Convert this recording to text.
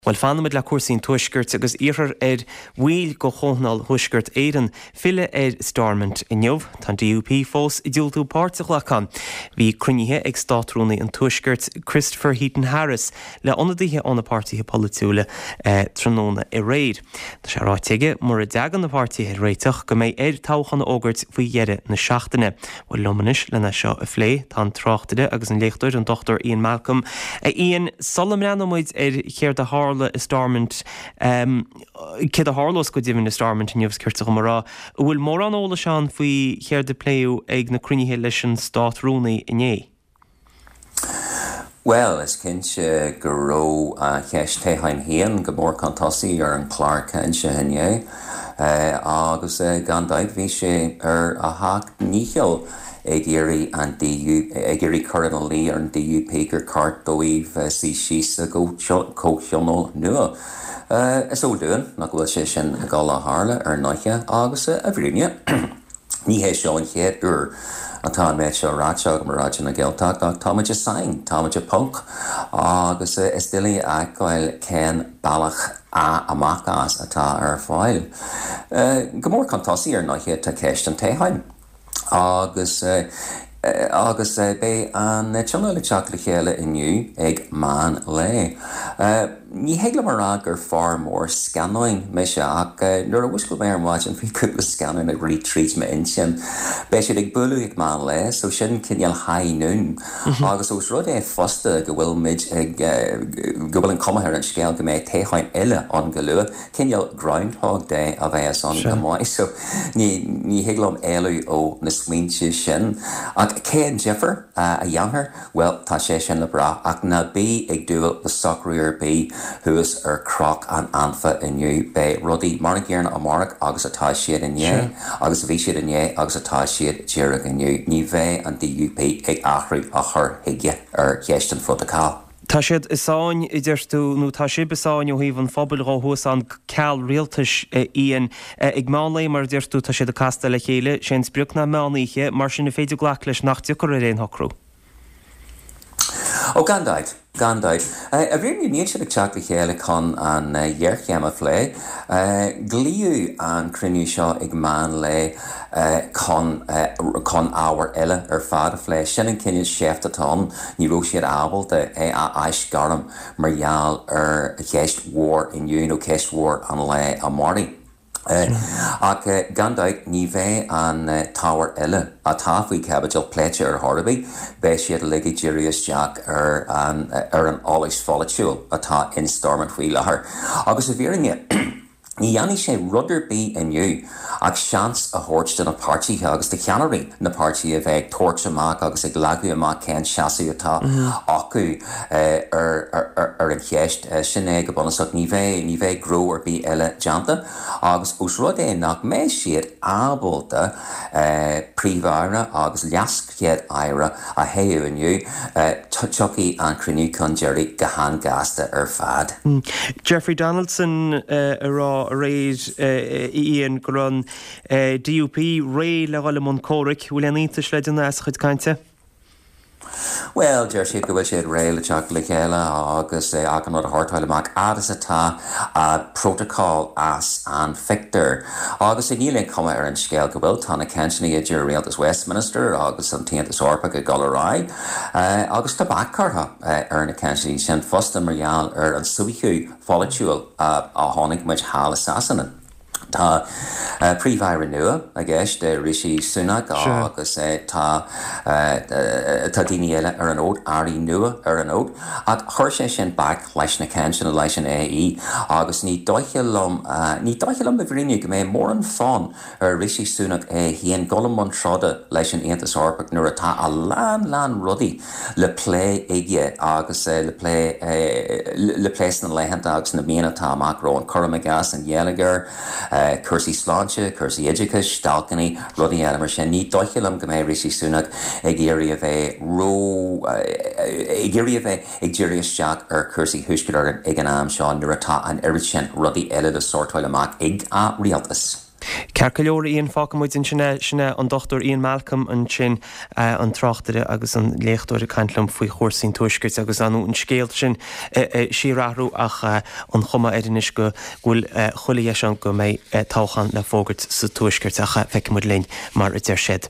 Well fanamid le cuasaín tuisgurt agus iarthar bhuail go chónal thuisgurt éan fille Stormont inniuh tá DUP fós I dúiltú páirteach lecan. Bhí cruinithe ag státrúnaí an tuisgurt Christopher Heaton Harris le ionadaithe anna pártaithe politiúla tróna I réid. Tá sé ráiteige mar a deagan na pártaithe réiteach go méid táchan ógurt faoi dheire na seachtaine. Bhfuil lomanis lena seo a phlé tá tráchtaide agus an léchtúir an Dr. Ian Malcolm. Ian, solam leanamid chéir de Harla Stormont cé a Harlos go dtíiminn na Stormont in Jobscirte go marrá. Bhfuil mór an óla seán faoi chéir de pléú ag na cruinithe leis an státrúnaí inné? Well, is cinse go ró cheist téhain héan go mór cantásaí ar an chláir cinse inné agus gandaid bhí sé ar a hacht nícheol ag éirí churan an lí ar an DUP gur cart dóibh sí síos a go cóisiúnó nua. Is ó luúin nach bhfuil sé sin a gála hála ar naiche agus a bhríne. Ní hé seo an chéad atá méid seo ráteach mar ráte na ggéilteach ach táimeid sain, táimeid punk agus is duine agháil cén bailach amach as atá ar fáil. Go mór cantásaí ar naiche tá ceist an téhain. Agus bé an teanna le teach le chéile inniu ag man le. Ní héagla mar gur far mór scanáin me se ach nuair a bhuiscail mé ar máid an bhí cúpla scanáin ag rí tríd me insin. Bé siad ag buú ag man le, so sin cinneal hainún. Agus os rud fosta go bhfuil mid go bhfuil an cumathir an scéal go méid téhain eile an go luath, cinneal Groundhog Day a bheith an go máid. So ní héaglam éilú ó na smaointe sin. Ach cé an Jeffer a dheanthar, well, tá sé sin le bra, ach na bí ag dúil le socrúir bí thuas ar croch an anfa inniu bé rudaí marna géarna a marach agus atá siad inné, agus a bhí siad inné agus atá siad dearach inniu. Ní bheith an DUP ag achraí a chur hiige ar cheist an futaáil. Tá siad isáin I ddeirtú nó tá si beáin ó híomh an fphobal ráthús an ceall rialtas íon ag mála mar ddeirtú tá siad a casta le chéile sé sbriúna mánaíe mar sin na féidir ghlach leis nachte go réon hocrú. Ó gandaid. A bhíon níl siad ag teach le chéile chun an dhearchéama phlé, glíú an cruinniú seo ag man le chun ábhar eile ar fad a phlé. Sin an cinnead séaftatán ní ró siad ábalta a eis garam margheall ar cheist mhór inniu nó ceist mhór an le a mardaí. Ach gandaid ní bheith an táhar eile a táfaí cabbagil pléite ar Thordaby, bé siad ligí Dirius Jack ar an álaís folitiúil atá in Stormont faoi láthair. Agus a bhíringe ní dhéanfaí sé rudidir bí inniu ach seans a thabhairt den na páirtíthe agus de cheannarí na páirtí a bheith tuairt amach agus ag leagadh amach cén seasaí atá acu ar an cheist sin go bunasach ní bheith gró ar bí eile deanta agus ús rud nach mé siad ábalta príomhhara agus leascéad aire a héú inniu tuiceí an cruinniú chun Jerry go hangasta ar fad. Jeffrey Donaldson ará réid íon go run DUP ré le gáil món córic bhfuil an iontas le den as chud cainte? Well, Jersey go bhfuil siad ré le teach le chéile agus ag an thortáil amach agus atá protocol as an fictor. Agus I níl cuma ar an scéal go bhfuil tána ceannaí idir Rialtas Westminster agus an Taontas Orpa go Gallery agus tá baccartha ar na ceannaí sin fosta margheall ar an subichiú folitiúil a tháinig muid hála sasanan. Tá príomhhaire nua a gceist de Rishi Sunak agus tá daoine eile ar an ód airí nua ar an ód ach chuir sé sin bac leis na ceanna leis an AI agus ní dóichealm a bhríine go mé mór an fán ar Rishi Sunak híon golam an tráda leis an Aontas Orpa nuair atá a lán rudaí le plé ige agus le plés na leihananta agus na míanatá amach ró an Curragh gas an Gallagher Cursí sláinte, Cursí Idicus, Stalcany, rudí eile mar sin ní dóichealm go mé Rishi Sunak ag géirí a bheith ag Dirius Jack ar Cursí Thuisceart ag an am seán nuair atá an irid sin rudí eile de sortáil amach ag a rialtas. Cearcailóir Ian Fácamúid in sinna an Dr. Ian Malcolm an sin an tráchtaire agus an léchtúir caintlam faoi chóirsaín tuaiscirt agus anú an scéalt sin siarrú ach an chuma idirnis go bhfuil chulaí an go méid táchan le fógart sa tuaiscirt a feicimid lein mar a d deir siad.